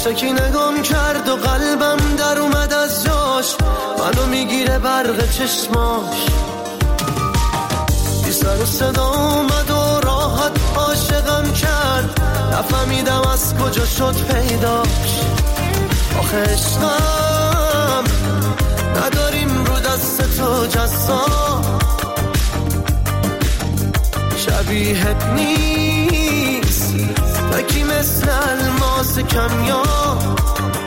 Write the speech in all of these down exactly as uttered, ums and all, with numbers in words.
یواشکی نگام کرد و قلبم در اومد از جاش، منو میگیره برق چشماش. بی سر و صدا اومد و راحت عاشقم کرد، نفهمیدم از کجا شد پیداش. آخه عشقم نداریم رو دست تو جزا، شبیهت نیست تکی مثل الماس کمیاب.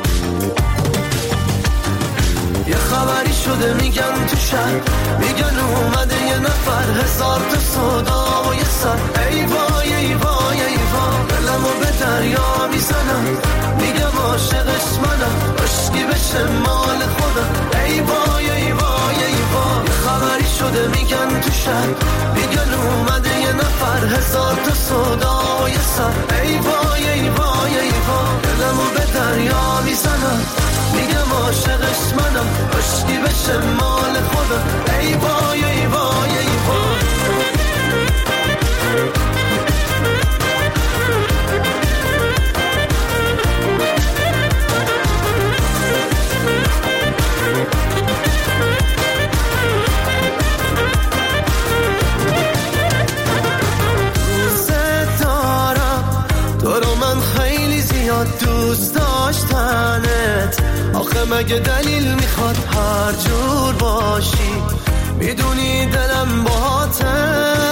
یه خبری شده میگن تو شهر، میگن اومده یه نفر، هزار تا صدا و یه سر. ای وای ای وای ای وای، دلمو به دریا میزنم، میگم عاشقش منم، عشقی بشه مال خودم. ای وای ای وای ای وای، یه خبری شده میگن تو شهر، میگن اومده یه نفر، هزار تا صدا و یه سر. ای وای ای وای ای وای، دلمو به دریا میزنم، میگم عاشقش منم، عشقی بشه مال خودم. ای وای ای وای ای وای. دوست دارم تو رو من خیلی زیاد دوست داشتنت، آخه مگه دلیل میخواد هر جور باشی؟ میدونی دلم باهاته،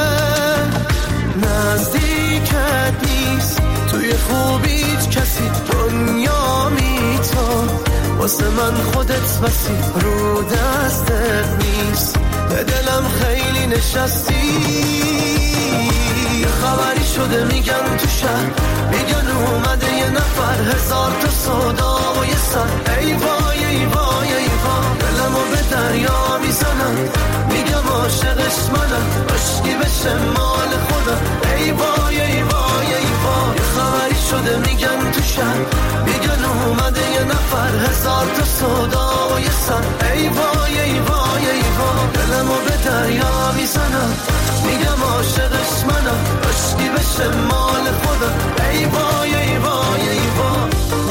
نزدیکت نیست توی خوبیت کسی، دنیا می تو واسه من خودت بسی، رو دستت نیست به دلم خیلی نشستی. یه خبری شده میگن تو شهر، میگن اومده یه نفر، هزار تا صدا و یه سر. ای وای ای وای ای وای، دلمو به دریا میزنم، میگم عاشقش منم، عشقی بشه مال خودم. ای وای ای وای ای وای، یه خبری شده میگن تو شهر، میگن اومده یه نفر، هزار تا صدا و یه سر. ای وای ای وای ای وای، دلمو به دریا میزنم، میگم عاشقش منم، عشقی بشه مال خودم. ای وای ای وای ای وای.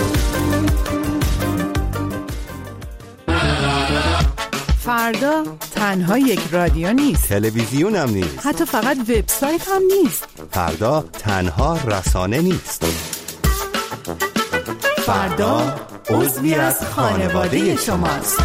فردا تنها یک رادیو نیست، تلویزیون هم نیست، حتی فقط وبسایت هم نیست. فردا تنها رسانه نیست، فردا عضوی از خانواده شماست.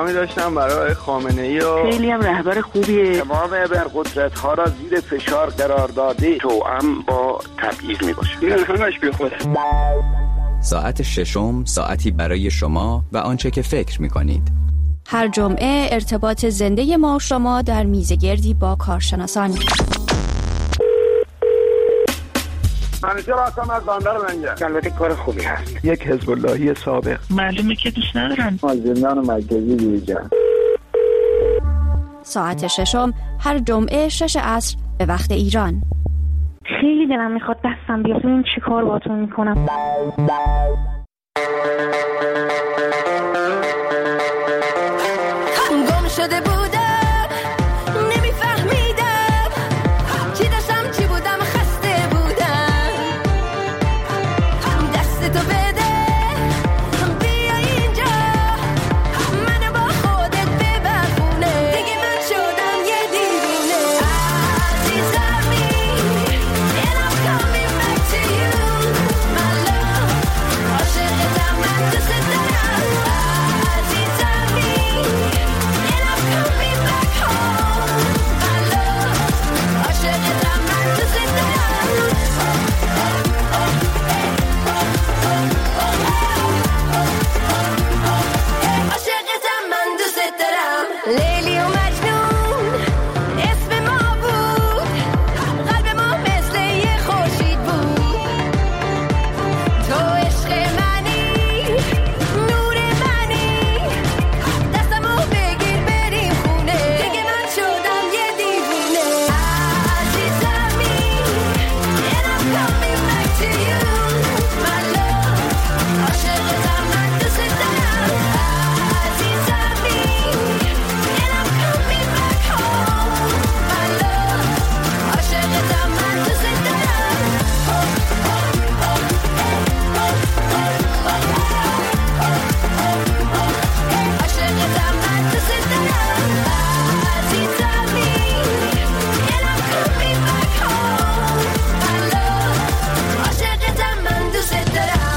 پیامی داشتم برای خامنه‌ای و خیلی هم رهبر خوبیه. تمام ابرقدرت ها را زیر فشار قرار داده توأم با تبعیض میباشه. این همش بی خوده. ساعت ششم، ساعتی برای شما و آنچه که فکر میکنید. هر جمعه ارتباط زنده ما و شما در میزگردی با کارشناسان. منیجر هستم از بندر لنگر. البته کار خوبی هست. یک حزب اللهی سابق. معلومه که دوست ندارن. از زندان مرکزی بیرون. ساعت ششم هر جمعه شش عصر به وقت ایران. خیلی دلم میخواد دستم بیاد ببینم چی کار باهاتون میکنم. گم شده بودم نمیفهمیدم چی داشتم چی بودم خسته بودم. دست تو بده بیا اینجا منو با خودت ببر خونه. دیگه من شدم یه دیوونه عزیزمی and I'm coming back to you my love. عاشقتم من دوست دارم عزیزمی and I'm coming back home my love. عاشقتم من دوست دارم. عاشقتم من دوست دارم. لیلی و مجنون اسم ما بود. قلب ما مثل یه خورشید بود. تو عشق منی نور منی. دستمو بگیر بریم خونه. دیگه من شدم یه دیوونه عزیزمی and I'm coming back to you my love. عاشقتم من دوست دارم عزیزمی and I'm coming back home my love. عاشقتم من دوست دارم. عاشقتم من دوست دارم عزیزمی and I'm coming back home my love. عاشقتم من دوست دارم.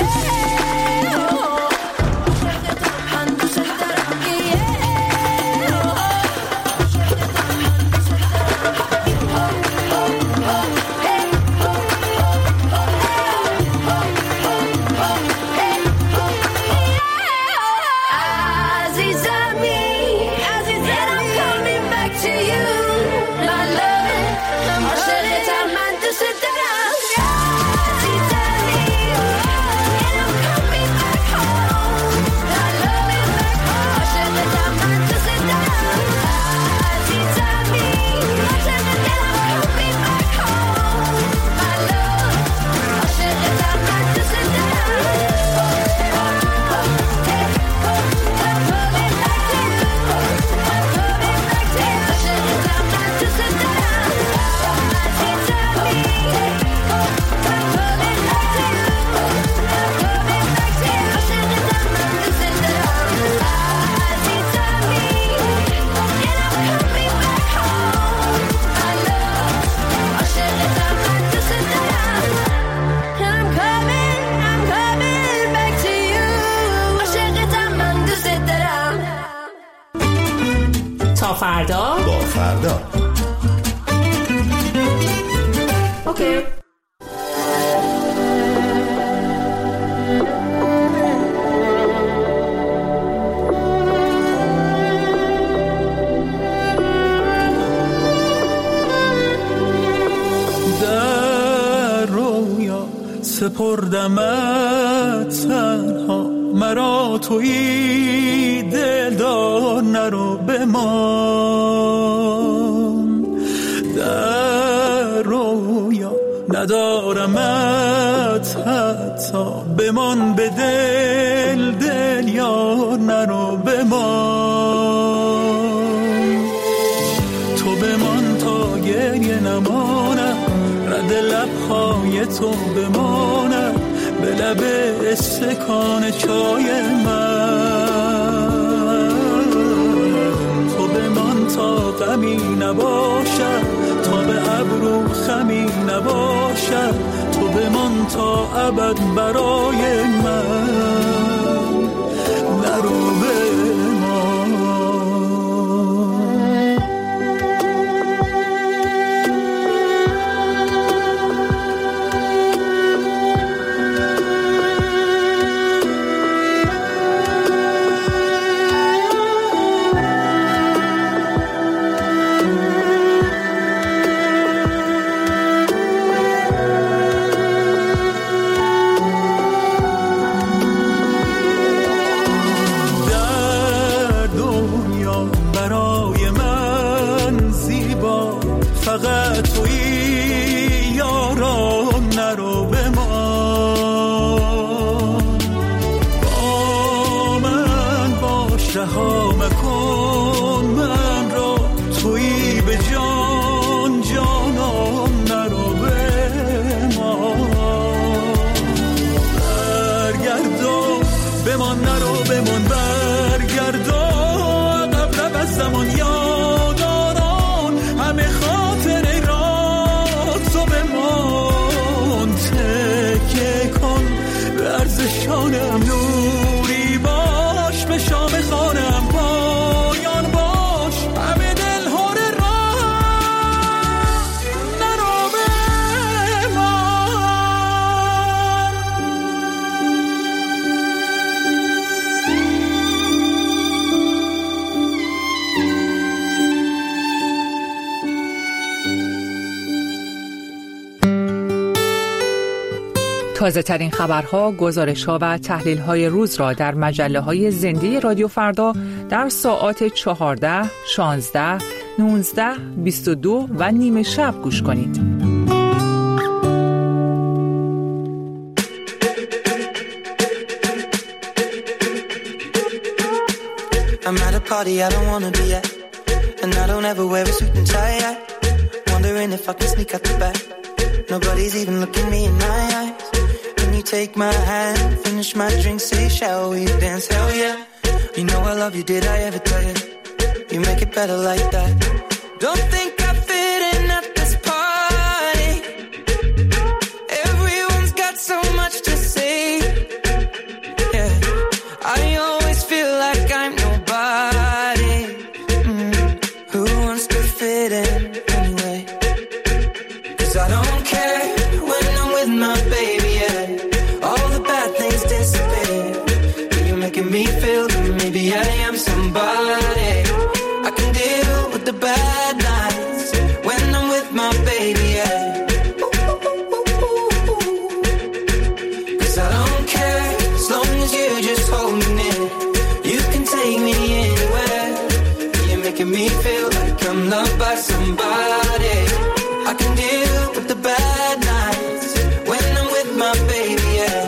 عاشقتم من دوست دارم. عزیزمی and I'm coming back to you my love. عاشقتم من دوست دارم عزیزمی and I'm coming back home my love. عاشقتم من دوست دارم عزیزمی and I'm coming back home my love. عاشقتم من دوست تا فردا با فردا. اوکی. در رویا سپردمت تنها مرا تویی دلدار نرو بمان. در رویا ندارمت حتی بمان به دل دل یار نرو بمان. تو بمان تا گریه نمانم رد لبهای تو بمانم به لب استکان چای من. تو بمان تا غمی نباشد تا به ابرو خمی نباشد. تو بمان تا ابد برای من نرو بمان. بمان نرو بمان برگردا عقب رو از زمان یاداران همه خاطره را تو بمان تکه کن به ارزشانم نوری باش به شام خانم پایان باش همه دل هاره را نرو بمان. تازه ترین خبرها، گزارش‌ها و تحلیل‌های روز را در مجله‌های زنده رادیو فردا در ساعات چهارده، شانزده، نوزده، بیست و دو و نیمه شب گوش کنید. I'm at a party I don't wanna be at, and I don't ever wear a suit and tie yet. Wondering if I can sneak out the back. Nobody's even looking me in my eyes. When you take my hand, finish my drink, say shall we dance? Hell yeah. You know I love you, did I ever tell you? You make it better like that. Don't think I fit in at this party. Everyone's got so much to say. Yeah, I always feel like I'm nobody. Mm. Who wants to fit in anyway? 'Cause I don't care when I'm with my baby, yeah. All the bad things disappear. You're making me feel that maybe I am somebody. I can deal with the bad nights when I'm with my baby, yeah. 'Cause I don't care as long as you just hold me near. You can take me anywhere. You're making me feel like I'm loved by somebody. I can deal with the bad nights when I'm with my baby, yeah.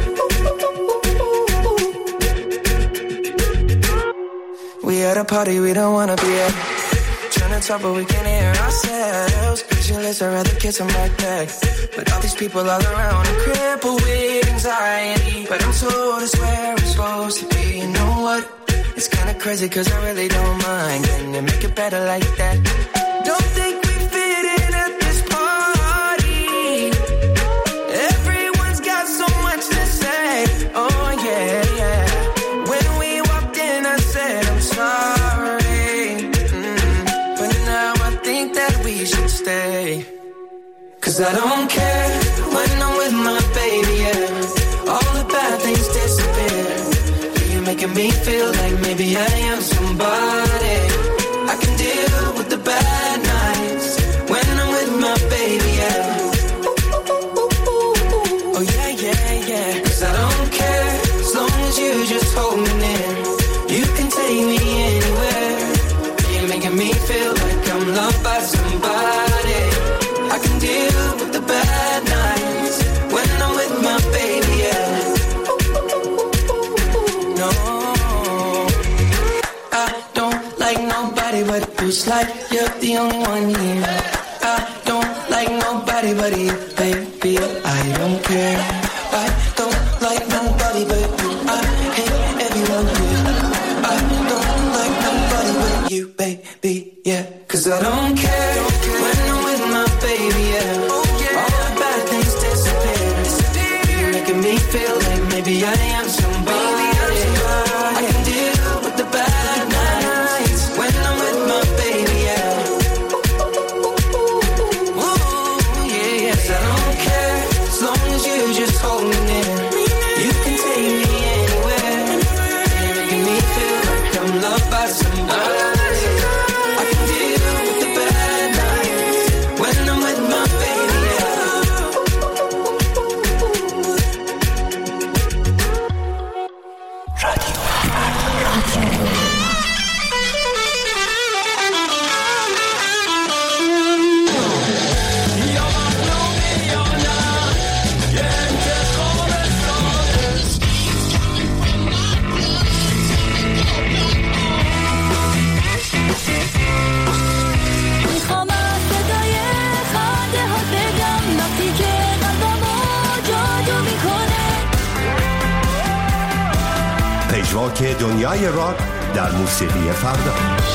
We at a party we don't wanna be at. Trying to talk but we can't hear ourselves. Pictureless, I'd rather kiss them right back. But all these people all around are crippled with anxiety. But I'm told it's where I'm supposed to be. You know what? It's kinda crazy 'cause I really don't mind. Can you make it better like that? Don't think we fit in at this party. Everyone's got so much to say. Oh yeah, yeah. When we walked in I said I'm sorry. Mm. But now I think that we should stay. 'Cause I don't care when I'm with my baby, yeah. All the bad things disappear. You're making me feel like maybe I am somebody. I can deal with the bad nights when I'm with my baby, yeah. Oh yeah, yeah, yeah. 'Cause I don't care as long as you just hold me near. You can take me anywhere. You're making me feel like I'm loved by somebody. I can deal with the bad nights when I'm with my baby, yeah. No, I don't like nobody but you. It's like you're the only one here. I don't like nobody but you, baby. I don't care. I don't like nobody but you. I hate everyone here. I don't like nobody but you, baby, yeah. 'Cause I don't care when I'm with my baby, yeah. All the bad things disappear. You're making me feel like maybe I am somebody. I can deal with the bad nights when I'm with my baby, yeah. Ooh, yeah, yeah. 'Cause I don't care as long as you just hold me near. You can take me anywhere. You're making me feel like I'm loved by somebody. I can deal with the bad راک دنیای راک در موسیقی فردا.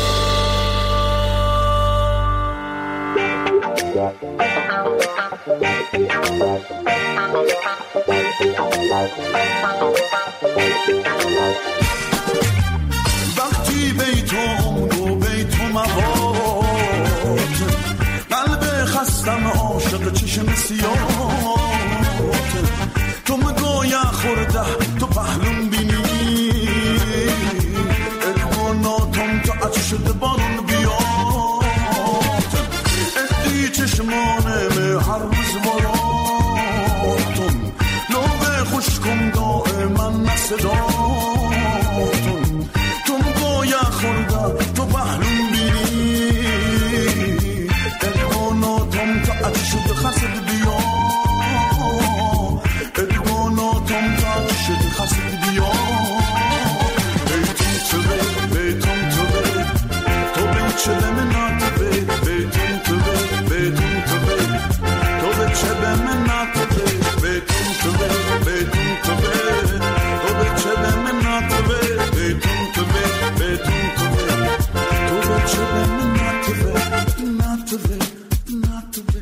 وقتی بیتم دو بیتم مواد قلب خستم عاشق چشم سیاد تو مگویا خورده تو پهلون بینی ارگوناتم تو عطش شده بارون بیاد ادی چشمانم هر روز مراتم لوه خوشکم دائما نصداتم تو مگویا خورده تو پهلون بینی ارگوناتم تو عطش شده خسد بیاد ادگاناتم تا شد خسد بیا بیتون تو بی بیتون تو بی تو بی چه بم نات بی بیتون تو بی بیتون تو بی تو بی چه بم نات بی بیتون تو بی بیتون تو بی تو بی چه بم نات بی بیتون تو بی بیتون تو بی تو بی چه بم نات بی نات بی نات بی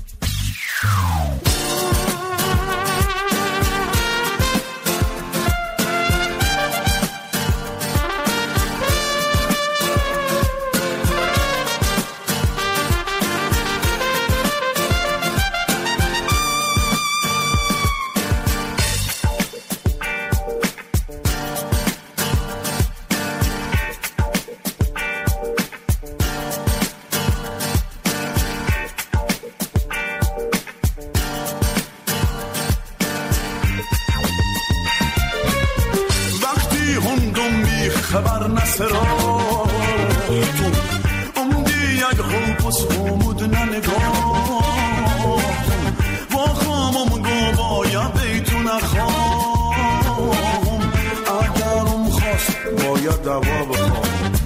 خبر نسراتون امدی یک خوبس خومود ننگاتون با خامم گو بایا بیتون اخوام اگرم خواست باید دوا بخوام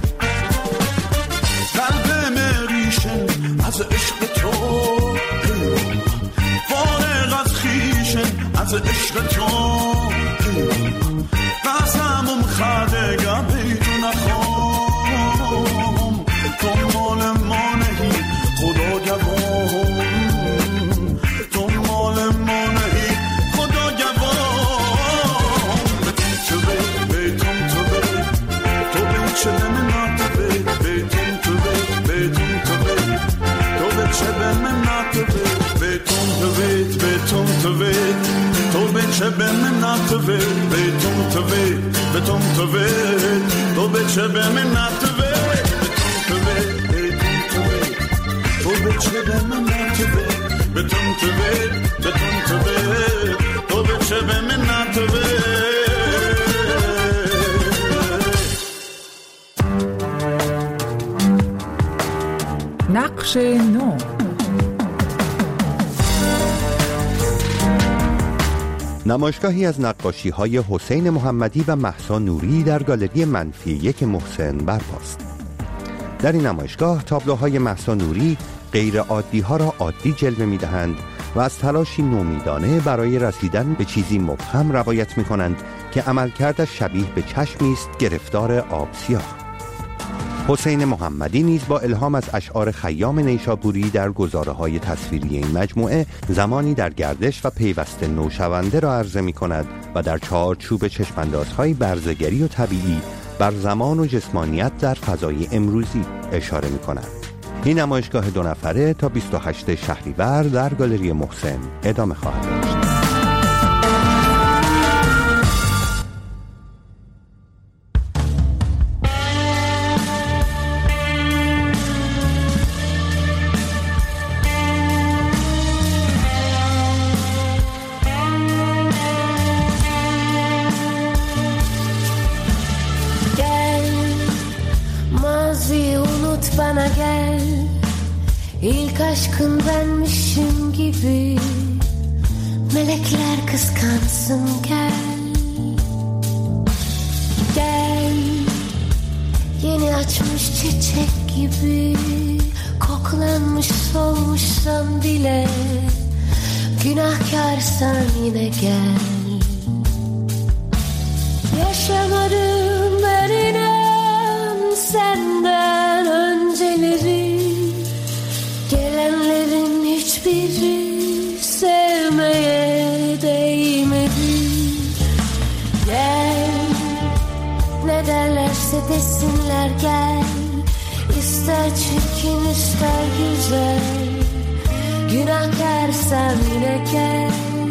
قلب مریشن از عشق تو فارغ از خیشن از عشق تو قسمم خدگه بیتون اخوام تو مال ما نهی خدا گوام تو مال ما نهی خدا گوام بیتون تو بی بیتون تو بی تو بی چه بمنات بی بیتون تو بی بیتون تو بی تو بی چه بمنات بی بیتون تو بی بیتون تو بی تو به چه به منات وی بیتون تو وی بیتون تو وی تو به چه به منات وی بیتون تو وی تو به چه به منات وی بیتون تو وی بیتون تو وی تو به چه به منات وی. نقش نو. نمایشگاهی از نقاشی‌های حسین محمدی و مهسا نوری در گالری منفی یک محسن برپاست. در این نمایشگاه تابلوهای مهسا نوری غیر عادی ها را عادی جلوه می دهند و از تلاشی نومیدانه برای رسیدن به چیزی مبهم روایت می کنند که عملکردش شبیه به چشمی است گرفتار آب سیاه. حسین محمدی نیز با الهام از اشعار خیام نیشابوری در گزاره‌های تصویری این مجموعه زمانی در گردش و پیوسته نوشونده را عرضه می‌کند و در چارچوب چشم‌اندازهای برزگری و طبیعی بر زمان و جسمانیت در فضای امروزی اشاره می‌کند. این نمایشگاه دو نفره تا بیست و هشتم شهریور در گالری محسن ادامه خواهد داشت. Bana gel, ilk aşkın benmişim gibi, melekler kıskansın gel. Gel, yeni açmış çiçek gibi, koklanmış solmuşsan bile, günahkarsan yine gel. Yaşamadım Ne derlerse desinler gel, İster çirkin ister güzel, günahkarsam yine gel.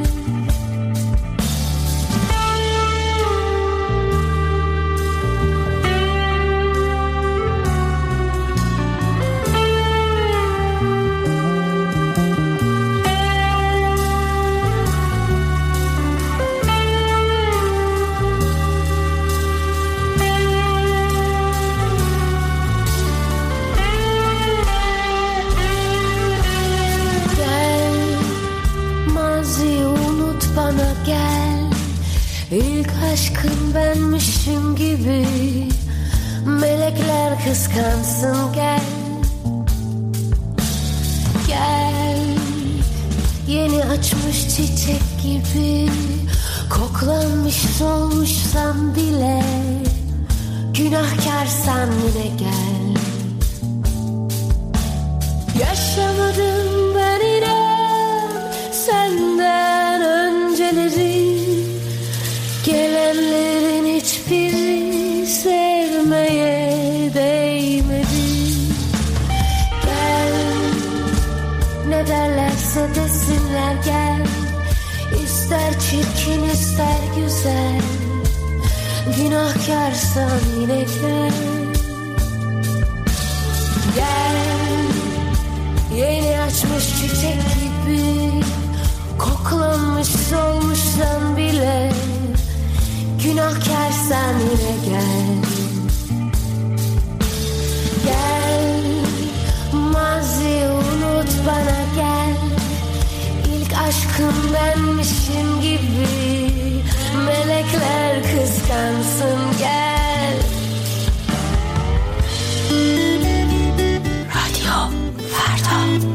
İlk aşkın benmişim gibi, melekler kıskansın gel. Gel, yeni açmış çiçek gibi, koklanmış solmuşsam bile, günahkarsan yine gel. Yaşamadım ben inan senden önceleri, gelenlerin hiçbiri sevmeye değmedi. Gel, ne derlerse desinler gel, İster çirkin ister güzel, günahkarsan yine gel. Gel, yeni açmış çiçek gibi, koklanmış solmuşsan bile, günahkarsan yine gel. Gel, maziyi unut bana gel, İlk aşkım benmişim gibi, melekler kıskansın gel. Radyo Ferda.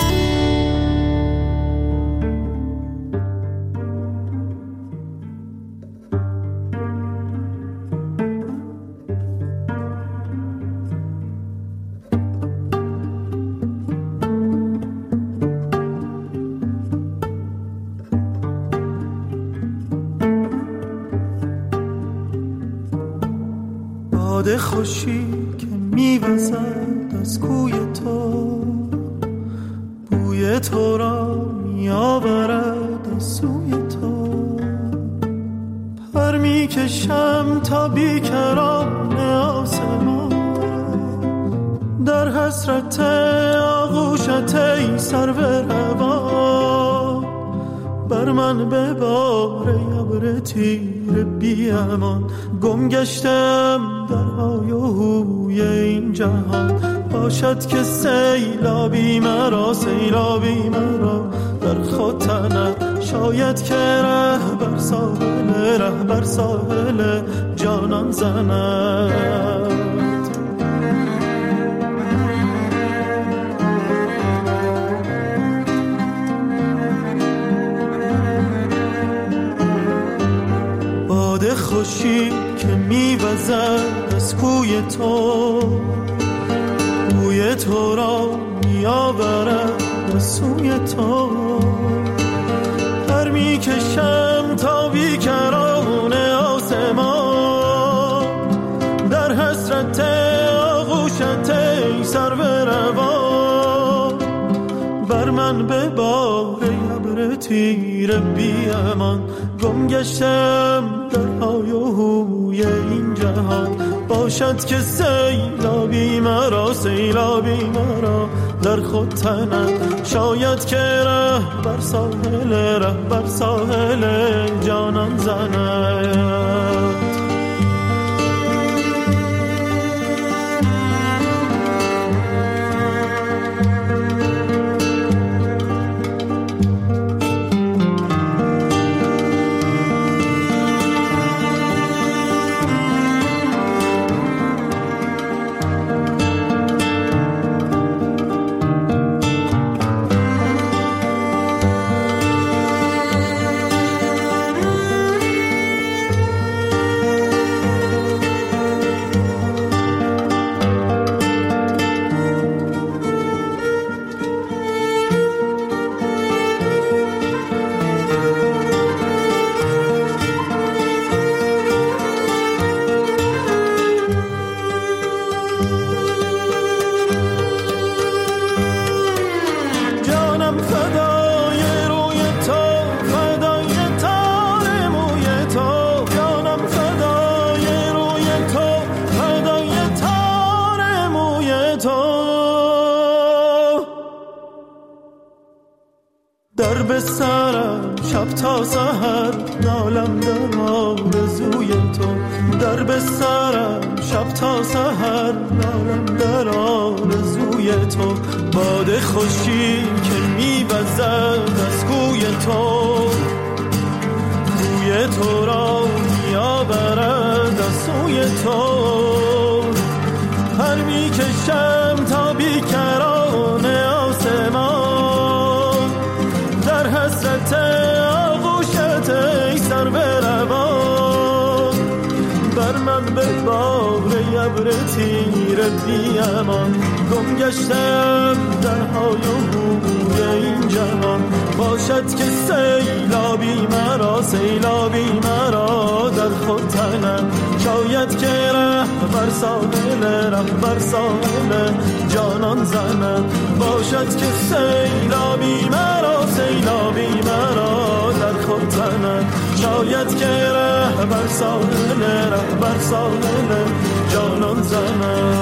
باد خوشی که میوزد از کوی تو، بوی تو را میآورد از سوی تو. پر میکشم تا بیکران آسمان، در حسرت آغوشت ای سرو روان. بر من ببار ابر تیر بی امان، گم گشتم در های و هوی این جهان. باشد که سیلابی مرا سیلابی مرا در خود تند، شاید که ره بر ساحل ره بر ساحل جانان زند. باد خوشی که میوزد از کوی تو، بوی تو را میآورد از سوی تو. پر میکشم تا بیکران آسمان، در حسرت آغوشت ای سرو روان. بر من ببار ابر تیر بی امان، گم گشتم در های و هوی این جهان. باشد که سیلابی مرا سیلابی مرا در خود تند، شاید که ره بر ساحل ره بر ساحل جانان زند. به سرم شب تا سحر نالم در آرزوی تو، در به سرم شب تا سحر نالم در آرزوی تو. باد خوشی که می‌وزد از کوی تو، بوی تو را می‌آورد از سوی تو. پر می‌کشم تا بیکران آسمان، در حسرت آغوشت ای سر بروان. بر من به بار ابر تیره بی امان، گم گشتم در های و بوی این جهان. باشد که سیلابی مرا سیلابی مرا در خود تنم، شاید که ره بر ساحل ره بر ساحل جانان زنم. باشد که سیلابی مرا سیلابی مرا در خود تنم، شاید که ره بر ساحل ره بر ساحل جانان زنم.